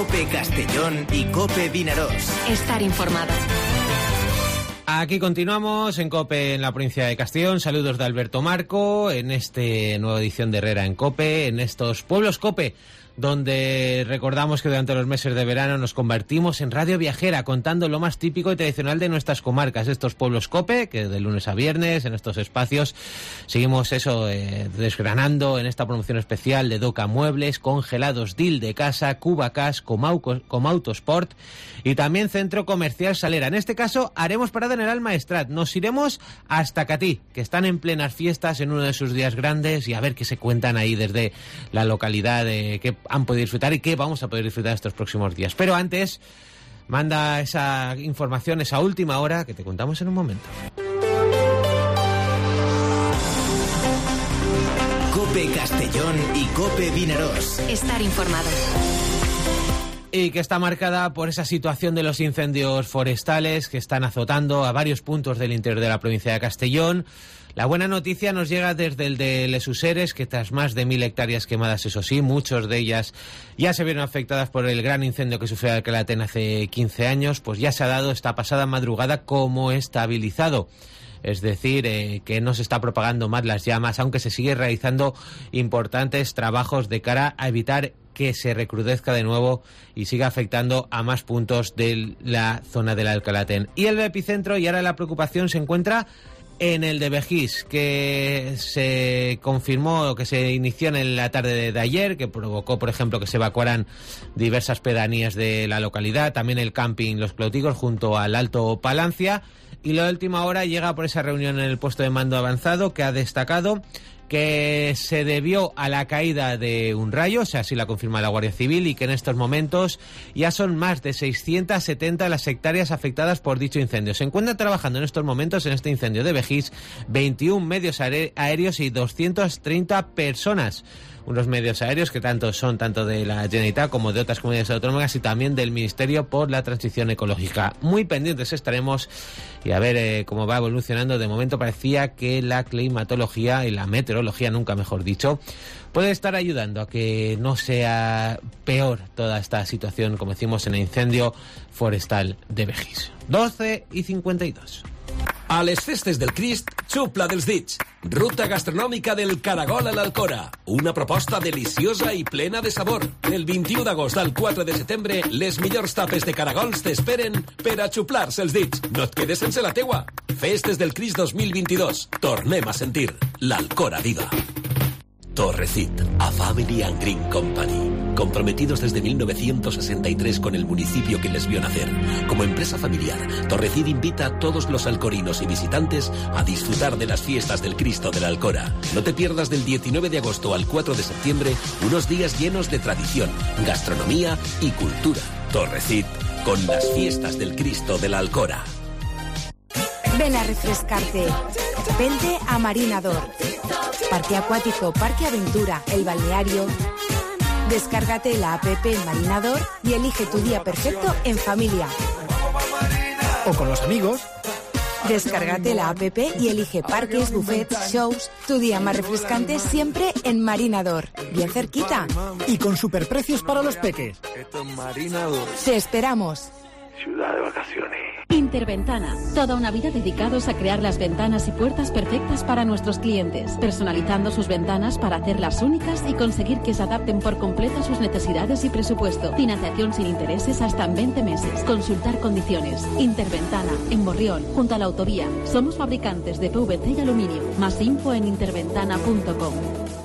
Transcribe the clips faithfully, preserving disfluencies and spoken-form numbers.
COPE Castellón y COPE Vinarós. Estar informado. Aquí continuamos en COPE en la provincia de Castellón. Saludos de Alberto Marco en esta nueva edición de Herrera en COPE, en estos pueblos COPE, donde recordamos que durante los meses de verano nos convertimos en radio viajera, contando lo más típico y tradicional de nuestras comarcas, estos pueblos COPE, que de lunes a viernes en estos espacios seguimos eso, eh, desgranando en esta promoción especial de Doca Muebles, Congelados Dil de Casa, Cubacas, Comauco, Comautosport y también Centro Comercial Salera. En este caso haremos parada en el Almaestrat, nos iremos hasta Catí, que están en plenas fiestas en uno de sus días grandes, y a ver qué se cuentan ahí desde la localidad de que han podido disfrutar y que vamos a poder disfrutar estos próximos días. Pero antes, manda esa información, esa última hora, que te contamos en un momento. COPE Castellón y COPE Vinarós. Estar informado. Y que está marcada por esa situación de los incendios forestales que están azotando a varios puntos del interior de la provincia de Castellón. La buena noticia nos llega desde el de Les Useres, que tras más de mil hectáreas quemadas, eso sí, muchas de ellas ya se vieron afectadas por el gran incendio que sufrió Alcalatén hace quince años, pues ya se ha dado esta pasada madrugada como estabilizado. Es decir, eh, que no se está propagando más las llamas, aunque se sigue realizando importantes trabajos de cara a evitar que se recrudezca de nuevo y siga afectando a más puntos de la zona del Alcalatén. Y el epicentro, y ahora la preocupación, se encuentra en el de Begís, que se confirmó, que se inició en la tarde de ayer, que provocó, por ejemplo, que se evacuaran diversas pedanías de la localidad, también el camping Los Clotigos junto al Alto Palancia. Y la última hora llega por esa reunión en el puesto de mando avanzado, que ha destacado que se debió a la caída de un rayo, o sea, así la confirma la Guardia Civil, y que en estos momentos ya son más de seiscientas setenta las hectáreas afectadas por dicho incendio. Se encuentran trabajando en estos momentos en este incendio de Begís veintiún medios aéreos y doscientas treinta personas. Unos medios aéreos que tanto son tanto de la Generalitat como de otras comunidades autónomas y también del Ministerio por la Transición Ecológica. Muy pendientes estaremos y a ver eh, cómo va evolucionando. De momento parecía que la climatología y la meteorología, nunca mejor dicho, puede estar ayudando a que no sea peor toda esta situación, como decimos, en el incendio forestal de Begís. doce y cincuenta y dos. A les festes del Crist, xupla dels dits. Ruta gastronòmica del Caragol a l'Alcora. Una proposta deliciosa i plena de sabor. El vint-i-u d'agost al quatre de setembre, les millors tapes de caragols t'esperen per a xuplar-se els dits. No et quedes sense la teua. Festes del Crist dos mil veintidós. Tornem a sentir l'Alcora viva. Torrecit, a Family and Green Company. Comprometidos desde mil novecientos sesenta y tres con el municipio que les vio nacer. Como empresa familiar, Torrecid invita a todos los alcorinos y visitantes a disfrutar de las fiestas del Cristo de la Alcora. No te pierdas del diecinueve de agosto al cuatro de septiembre unos días llenos de tradición, gastronomía y cultura. Torrecid, con las fiestas del Cristo de la Alcora. Ven a refrescarte. Vente a Marinador. Parque acuático, Parque Aventura, el balneario. Descárgate la app Marinador y elige tu día perfecto en familia. O con los amigos. Descárgate la app y elige parques, buffets, shows. Tu día más refrescante siempre en Marinador. Bien cerquita. Y con superprecios para los peques. Te esperamos. Ciudad de vacaciones. Interventana, toda una vida dedicados a crear las ventanas y puertas perfectas para nuestros clientes, personalizando sus ventanas para hacerlas únicas y conseguir que se adapten por completo a sus necesidades y presupuesto. Financiación sin intereses hasta en veinte meses. Consultar condiciones. Interventana, en Borrión, junto a la autovía. Somos fabricantes de P V C y aluminio. Más info en interventana punto com.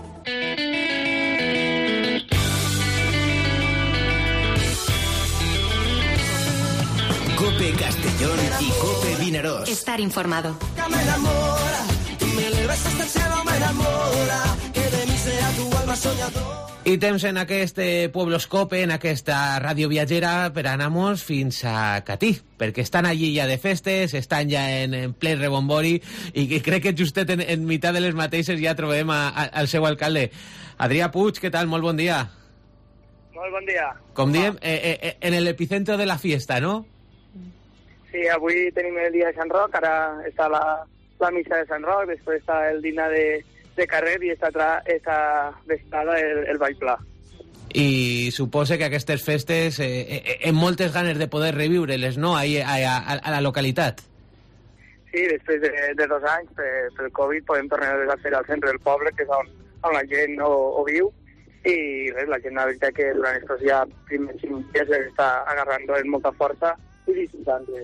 COPE Castellón y COPE Vinarós. Estar informado. Me enamora, me elevas hasta el cielo, me enamora, que de mí sea tu alma soñador. I temps en aquest Pueblos COPE, en aquesta ràdio viatgera, per anar-nos fins a Catí, perquè estan allí ja de festes, estan ja en, en ple rebombori, i que crec que justet en, en meitat de les mateixes ja trobem a, a, al seu alcalde. Adrià Puig, què tal? Molt bon dia. Molt bon dia. Com diem, eh, eh, en el epicentro de la fiesta, no? Sí, avui tenim el dia de Sant Roc, ara està la, la missa de Sant Roc, després està el dinar de, de carrer i està, esta vesprada el, el ball pla. I suposa que aquestes festes eh, en moltes ganes de poder reviure-les, no?, ahí a, a, a la localitat. Sí, després de, de dos anys, per, per el Covid, podem tornar a fer al centre del poble, que és on, on la gent ho, ho viu, i res, la gent, la veritat, que durant estos ja primers cinc dies està agarrant amb molta força i disfrutant de...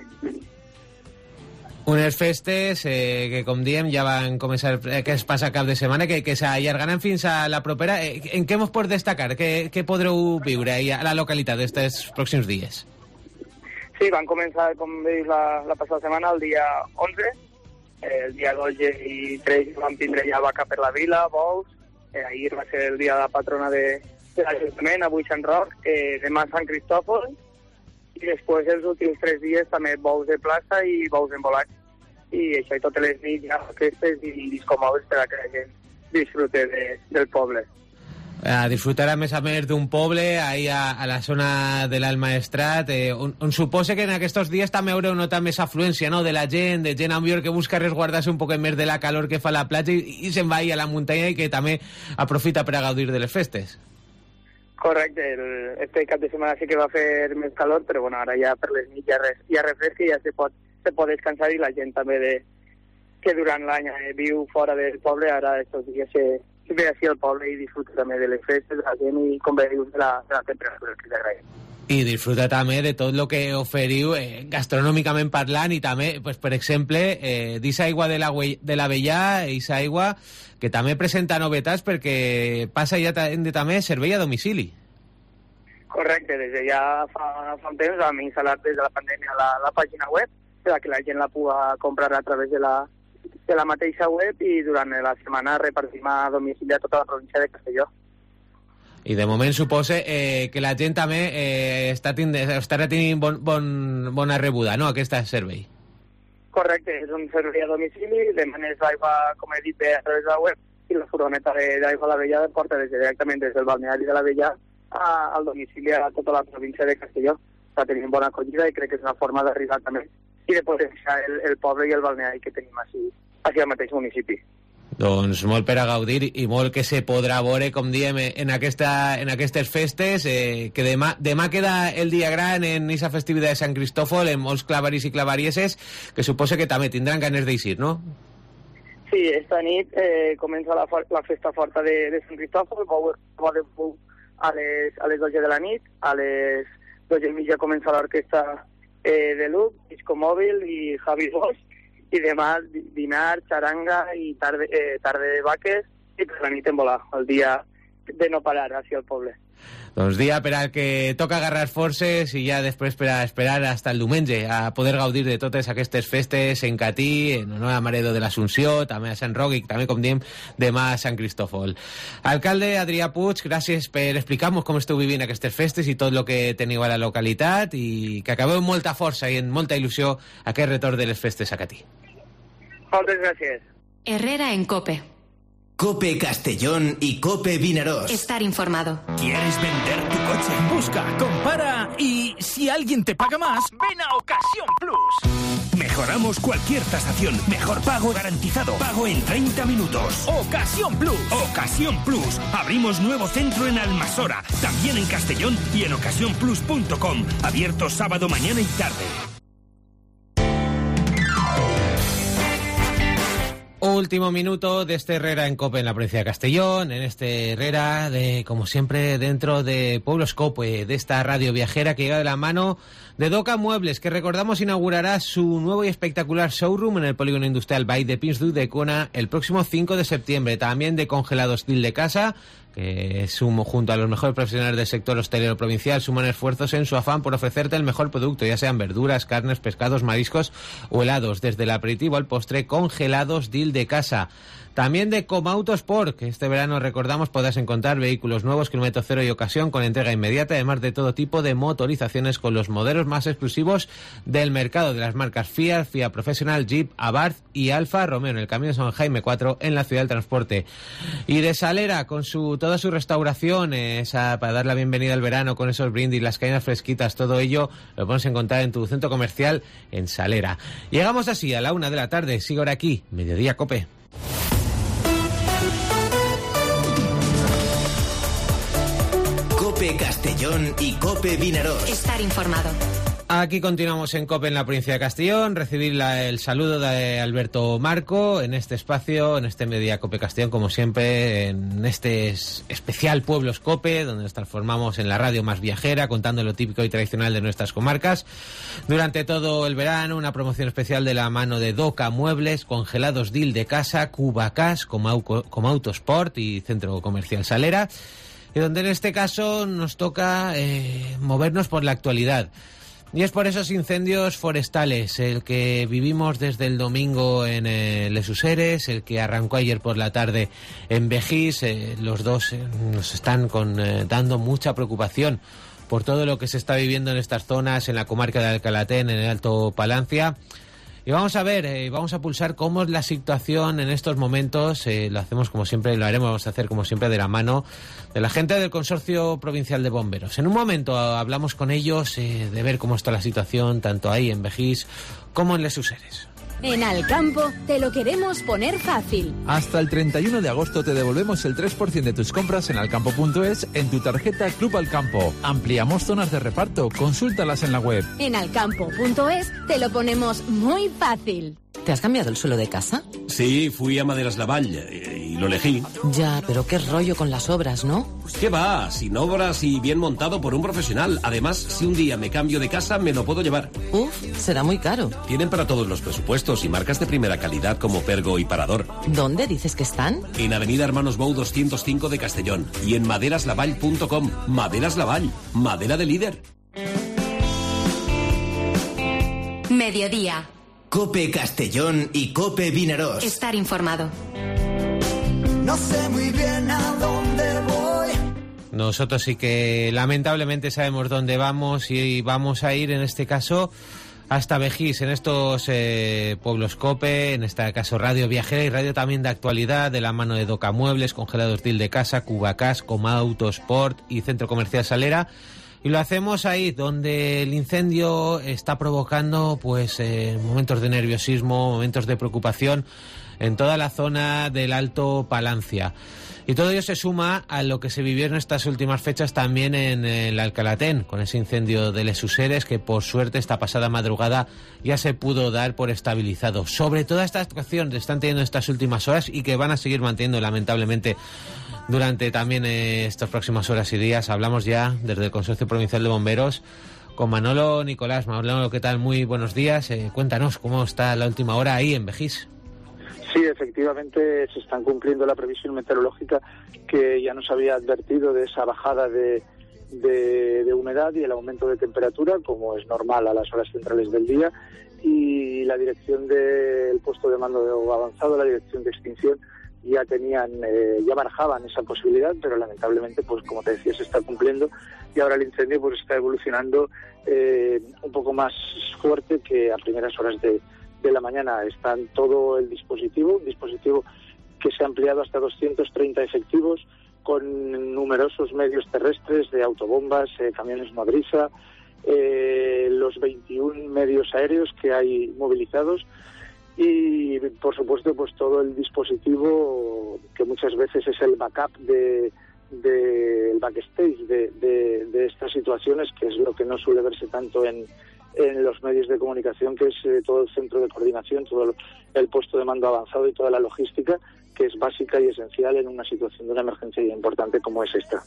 Unes festes eh, que, com diem, ja van començar, eh, que es passa cap de setmana, que, que s'allargaran fins a la propera. Eh, en què mos pot destacar? Què, què podreu viure a la localitat aquests pròxims dies? Sí, van començar, com veus, la, la passada setmana, el dia onze. Eh, el dia dos i tres vam tindre ja vaca per la vila, bous. Eh, ahir va ser el dia de la patrona de, de l'Ajuntament, avui Sant Roc. Eh, demà Sant Cristòfol. I després els últims tres dies també bous de plaça i bous embolats. I això, i totes les nits ja festes i discomòbils per a que la gent disfrute de, del poble. A disfrutar a més a més d'un poble ahí a, a la zona de l'Almaestrat, eh, on, on suposa que en aquests dies també haureu notat més afluència, no?, de la gent, de gent ambior que busca resguardar-se un poc més de la calor que fa la platja i, i se'n va ahí a la muntanya i que també aprofita per a gaudir de les festes. Correcte, el, este cap de setmana sí que va fer més calor, però bueno, ara ja per les nits ja, res, ja refresca i ja se pot, se pot descansar, i la gent també de, que durant l'any eh, viu fora del poble, ara estos dies se, se ve així al poble i disfruta també de les festes, de la gent i, com bé dius, de la, de la temperatura, que t'agraïm. I disfruta també de tot el que oferiu eh, gastronòmicament parlant, i també, pues, per exemple, eh, d'isa aigua de l'Avellà, d'isa aigua que també presenta novetats perquè passa ja de també servei a domicili. Correcte, des de ja fa, fa un temps vam instal·lar des de la pandèmia la, la pàgina web, per que la gent la pugui comprar a través de la, de la mateixa web, i durant la setmana repartim a domicili a tota la província de Castelló. I de moment suposa eh, que la gent també eh, està tindent, estarà tenint bon, bon, bona rebuda, no?, aquest servei. Correcte, és un servei a domicili, demanes l'aigua, com he dit, a través de la web, i la furgoneta d'aigua a l'Avellà porta des, directament des del balneari de l'Avellà al domicili a tota la província de Castelló. Està tenint bona acollida i crec que és una forma d'arribar també i de potenciar el, el poble i el balneari que tenim així, així al mateix municipi. Doncs molt per a gaudir i molt que se podrà veure, com diem, en, aquesta, en aquestes festes, eh, que demà, demà queda el dia gran en aquesta festivitat de Sant Cristòfol, en molts clavaris i clavarieses, que suposa que també tindran ganes d'eixir, no? Sí, esta nit eh, comença la, la festa forta de, de Sant Cristòfol, va de foc a les, a les dotze de la nit, a les dotze i mitja comença l'orquestra eh, de Luc, Disco Mòbil i Javi Bosch, i demà dinar, xaranga i tarde, eh, tarde de vaques, i per la nit en volar, el dia de no parar hacia el poble. Doncs dia per al que toca agarrar forces i ja després per a esperar hasta el diumenge a poder gaudir de totes aquestes festes en Catí, en honor a Maredo de l'Assumpció, també a Sant Roc i també, com diem, demà a Sant Cristòfol. Alcalde Adrià Puig, gràcies per explicar-nos com esteu vivint aquestes festes i tot el que teniu a la localitat, i que acabeu amb molta força i amb molta il·lusió aquest retorn de les festes a Catí. Moltes gràcies. Herrera en COPE. COPE Castellón y COPE Vinarós. Estar informado. ¿Quieres vender tu coche? Busca, compara y si alguien te paga más, ven a Ocasión Plus. Mejoramos cualquier tasación. Mejor pago garantizado. Pago en treinta minutos. Ocasión Plus. Ocasión Plus. Abrimos nuevo centro en Almasora, también en Castellón y en ocasión plus punto com. Abierto sábado, mañana y tarde. Último minuto de este Herrera en COPE en la provincia de Castellón, en este Herrera, de como siempre, dentro de Pueblos COPE, de esta radio viajera que llega de la mano de Doca Muebles, que recordamos inaugurará su nuevo y espectacular showroom en el polígono industrial Vall de Pinsdu de Cona el próximo cinco de septiembre. También de Congelados Dil de Casa, que sumo junto a los mejores profesionales del sector hostelero provincial, suman esfuerzos en su afán por ofrecerte el mejor producto, ya sean verduras, carnes, pescados, mariscos o helados, desde el aperitivo al postre. Congelados Dil de Casa. También de Comautosport, que este verano, recordamos, podrás encontrar vehículos nuevos, kilómetro cero y ocasión, con entrega inmediata, además de todo tipo de motorizaciones con los modelos más exclusivos del mercado, de las marcas Fiat, Fiat Professional, Jeep, Abarth y Alfa Romeo, en el Camino de San Jaime cuatro, en la Ciudad del Transporte. Y de Salera, con su toda su restauración, esa, para dar la bienvenida al verano, con esos brindis, las cañas fresquitas, todo ello lo podemos encontrar en tu centro comercial en Salera. Llegamos así a la una de la tarde. Sigue ahora aquí, Mediodía COPE. COPE Castellón y COPE Vinaroz. Estar informado. Aquí continuamos en COPE en la provincia de Castellón. Recibir la, el saludo de Alberto Marco en este espacio, en este Mediodía COPE Castellón, como siempre, en este especial Pueblos COPE, donde nos transformamos en la radio más viajera, contando lo típico y tradicional de nuestras comarcas. Durante todo el verano, una promoción especial de la mano de Doca Muebles, Congelados Dil de Casa, Cubacas, Comautosport y Centro Comercial Salera, y donde en este caso nos toca eh, movernos por la actualidad. Y es por esos incendios forestales, el que vivimos desde el domingo en eh, Les Useres, el que arrancó ayer por la tarde en Begís. Eh, los dos eh, nos están con, eh, dando mucha preocupación por todo lo que se está viviendo en estas zonas, en la comarca de Alcalatén, en el Alto Palancia. Y vamos a ver, eh, vamos a pulsar cómo es la situación en estos momentos. Eh, lo hacemos como siempre, lo haremos, vamos a hacer como siempre de la mano de la gente del Consorcio Provincial de Bomberos. En un momento hablamos con ellos eh, de ver cómo está la situación, tanto ahí en Begís como en Les Useres. En Alcampo te lo queremos poner fácil. Hasta el treinta y uno de agosto te devolvemos el tres por ciento de tus compras en alcampo punto es en tu tarjeta Club Alcampo. Ampliamos zonas de reparto, consúltalas en la web. En alcampo punto es te lo ponemos muy fácil. ¿Te has cambiado el suelo de casa? Sí, fui a Maderas Lavall y lo elegí. Ya, pero qué rollo con las obras, ¿no? ¿Qué va? Sin obras y bien montado por un profesional. Además, si un día me cambio de casa, me lo puedo llevar. Uf, será muy caro. Tienen para todos los presupuestos y marcas de primera calidad como Pergo y Parador. ¿Dónde dices que están? En Avenida Hermanos Bou doscientos cinco de Castellón y en maderas lavall punto com. Maderas Lavall, madera de líder. Mediodía. COPE Castellón y COPE Vinaroz. Estar informado. No sé muy bien a dónde voy. Nosotros sí que lamentablemente sabemos dónde vamos y vamos a ir en este caso hasta Begís, en estos eh, pueblos COPE, en este caso radio viajera y radio también de actualidad, de la mano de Doca Muebles, Congelados Dil de Casa, Cubacas, Comautosport y Centro Comercial Salera. Y lo hacemos ahí, donde el incendio está provocando pues eh, momentos de nerviosismo, momentos de preocupación en toda la zona del Alto Palancia. Y todo ello se suma a lo que se vivió en estas últimas fechas también en el Alcalatén, con ese incendio de Les Useres, que por suerte esta pasada madrugada ya se pudo dar por estabilizado. Sobre toda esta actuación que están teniendo estas últimas horas y que van a seguir manteniendo lamentablemente durante también eh, estas próximas horas y días. Hablamos ya desde el Consorcio Provincial de Bomberos con Manolo Nicolás. Manolo, ¿qué tal? Muy buenos días. Eh, cuéntanos cómo está la última hora ahí en Begís. Sí, efectivamente se están cumpliendo la previsión meteorológica que ya nos había advertido de esa bajada de, de, de humedad y el aumento de temperatura, como es normal a las horas centrales del día, y la dirección del puesto de mando avanzado, la dirección de extinción, ya tenían, eh, ya barajaban esa posibilidad, pero lamentablemente, pues como te decía, se está cumpliendo y ahora el incendio pues está evolucionando eh, un poco más fuerte que a primeras horas de de la mañana. Está en todo el dispositivo, un dispositivo que se ha ampliado hasta doscientos treinta efectivos, con numerosos medios terrestres de autobombas, eh, camiones nodriza, eh, los veintiún medios aéreos que hay movilizados y, por supuesto, pues todo el dispositivo que muchas veces es el backup de, de el backstage de, de, de estas situaciones, que es lo que no suele verse tanto en en los medios de comunicación, que es eh, todo el centro de coordinación, todo el, el puesto de mando avanzado y toda la logística, que es básica y esencial en una situación de una emergencia importante como es esta.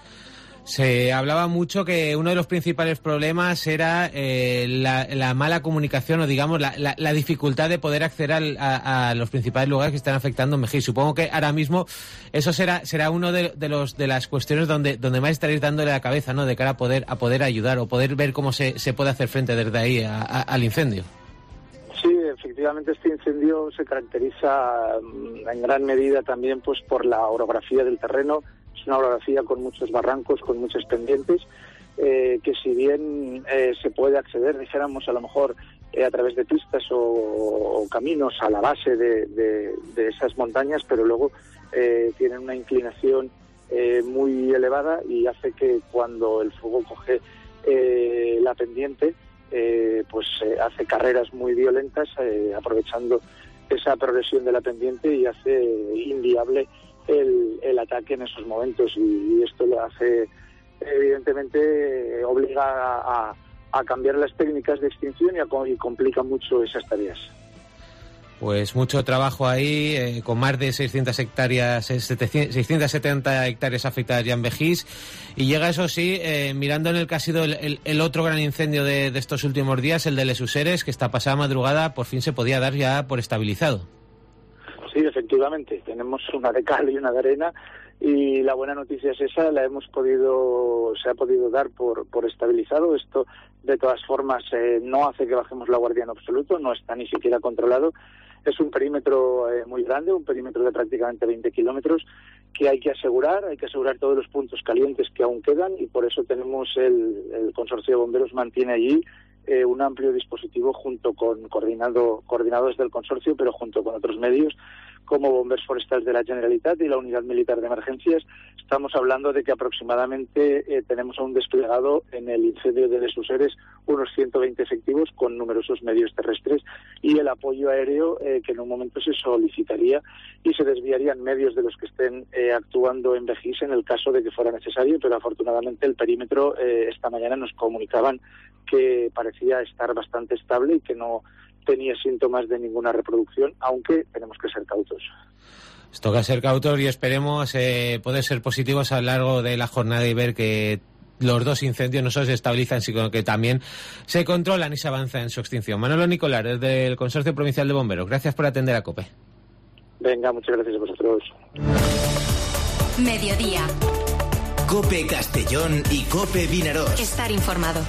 Se hablaba mucho que uno de los principales problemas era eh, la, la mala comunicación o, digamos, la, la, la dificultad de poder acceder al, a, a los principales lugares que están afectando en Begís. Supongo que ahora mismo eso será será uno de, de los de las cuestiones donde donde más estaréis dándole la cabeza, ¿no?, de cara a poder a poder ayudar o poder ver cómo se, se puede hacer frente desde ahí a, a, al incendio. Sí, efectivamente este incendio se caracteriza en gran medida también pues por la orografía del terreno. Es una orografía con muchos barrancos, con muchas pendientes, eh, que si bien eh, se puede acceder, dijéramos, a lo mejor eh, a través de pistas o, o caminos a la base de, de, de esas montañas, pero luego eh, tienen una inclinación eh, muy elevada y hace que cuando el fuego coge eh, la pendiente, eh, pues eh, hace carreras muy violentas, eh, aprovechando esa progresión de la pendiente, y hace inviable El, el ataque en esos momentos, y, y esto lo hace evidentemente eh, obliga a, a cambiar las técnicas de extinción y, a, y complica mucho esas tareas. Pues mucho trabajo ahí, eh, con más de seiscientas hectáreas, seiscientas setenta hectáreas afectadas ya en Vejís, y llega, eso sí, eh, mirando en el que ha sido el, el, el otro gran incendio de, de estos últimos días, el de Les Useres, que esta pasada madrugada por fin se podía dar ya por estabilizado. Sí, efectivamente, tenemos una de cal y una de arena, y la buena noticia es esa, la hemos podido, se ha podido dar por, por estabilizado. Esto, de todas formas, eh, no hace que bajemos la guardia en absoluto, no está ni siquiera controlado. Es un perímetro eh, muy grande, un perímetro de prácticamente veinte kilómetros, que hay que asegurar, hay que asegurar todos los puntos calientes que aún quedan, y por eso tenemos el, el Consorcio de Bomberos mantiene allí eh, un amplio dispositivo junto con coordinado, coordinados del consorcio, pero junto con otros medios, como Bombers Forestals de la Generalitat y la Unidad Militar de Emergencias. Estamos hablando de que aproximadamente eh, tenemos aún desplegado en el incendio de Les Useres unos ciento veinte efectivos con numerosos medios terrestres y el apoyo aéreo eh, que en un momento se solicitaría, y se desviarían medios de los que estén eh, actuando en Vejís en el caso de que fuera necesario, pero afortunadamente el perímetro eh, esta mañana nos comunicaban que parecía estar bastante estable y que no tenía síntomas de ninguna reproducción, aunque tenemos que ser cautos. Nos toca ser cautos y esperemos eh, poder ser positivos a lo largo de la jornada y ver que los dos incendios no solo se estabilizan, sino que también se controlan y se avanza en su extinción. Manolo Nicolás, desde el Consorcio Provincial de Bomberos, gracias por atender a COPE. Venga, muchas gracias a vosotros. Mediodía. COPE Castellón y COPE Vinarós. Estar informado.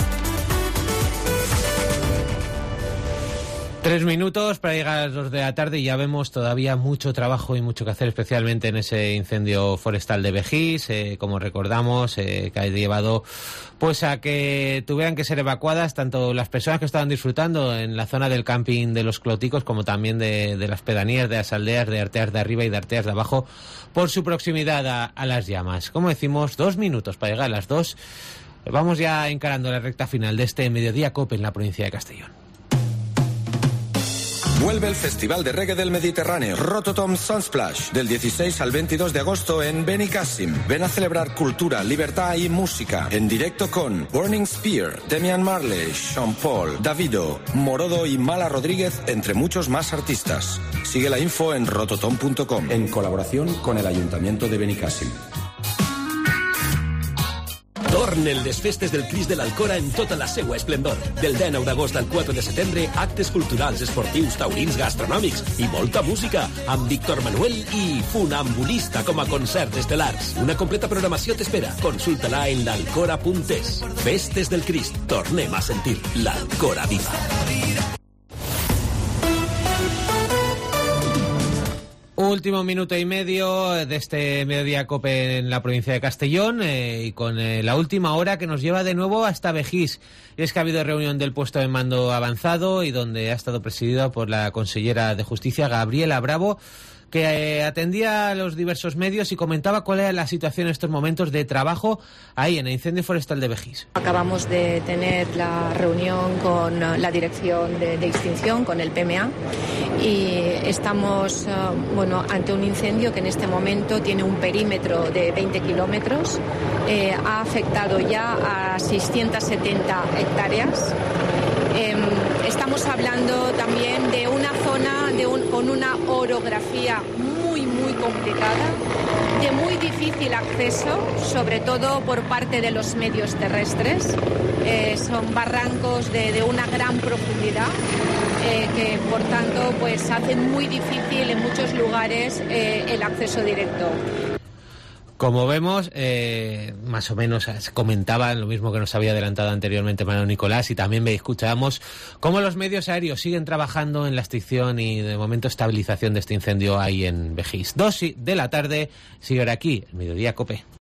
Tres minutos para llegar a las dos de la tarde y ya vemos todavía mucho trabajo y mucho que hacer, especialmente en ese incendio forestal de Vejís, eh, como recordamos, eh, que ha llevado pues a que tuvieran que ser evacuadas tanto las personas que estaban disfrutando en la zona del camping de los Cloticos, como también de, de las pedanías, de las aldeas de Arteas de arriba y de Arteas de abajo, por su proximidad a, a las llamas. Como decimos, dos minutos para llegar a las dos. Vamos ya encarando la recta final de este Mediodía COPE en la provincia de Castellón. Vuelve el Festival de Reggae del Mediterráneo, Rototom Sunsplash, del dieciséis al veintidós de agosto en Benicàssim. Ven a celebrar cultura, libertad y música, en directo con Burning Spear, Damian Marley, Sean Paul, Davido, Morodo y Mala Rodríguez, entre muchos más artistas. Sigue la info en rototom punto com. En colaboración con el Ayuntamiento de Benicàssim. Tornen les festes del Crist de l'Alcora en tota la seua esplendor. Del dinou d'agost al quatre de setembre, actes culturals, esportius, taurins, gastronòmics i molta música, amb Víctor Manuel i Funambulista com a concerts estel·lars. Una completa programació t'espera. Consulta-la en l'alcora punt es. Festes del Crist. Tornem a sentir l'Alcora viva. Último minuto y medio de este Mediodía COPE en la provincia de Castellón, eh, y con eh, la última hora que nos lleva de nuevo hasta Vejís. Y es que ha habido reunión del puesto de mando avanzado y donde ha estado presidida por la consellera de Justicia, Gabriela Bravo, que eh, atendía a los diversos medios y comentaba cuál era la situación en estos momentos de trabajo ahí en el incendio forestal de Vejís. Acabamos de tener la reunión con la dirección de, de extinción, con el P M A, y estamos uh, bueno, ante un incendio que en este momento tiene un perímetro de veinte kilómetros, eh, ha afectado ya a seiscientas setenta hectáreas. Eh, estamos hablando también de una zona de un, con una orografía muy, muy complicada, de muy difícil acceso, sobre todo por parte de los medios terrestres. Eh, son barrancos de, de una gran profundidad, eh, que por tanto pues hacen muy difícil en muchos lugares eh, el acceso directo. Como vemos, eh, más o menos se comentaba lo mismo que nos había adelantado anteriormente Manolo Nicolás, y también escuchábamos cómo los medios aéreos siguen trabajando en la extinción y de momento estabilización de este incendio ahí en Vejís. Dos de la tarde, sigue aquí el Mediodía COPE.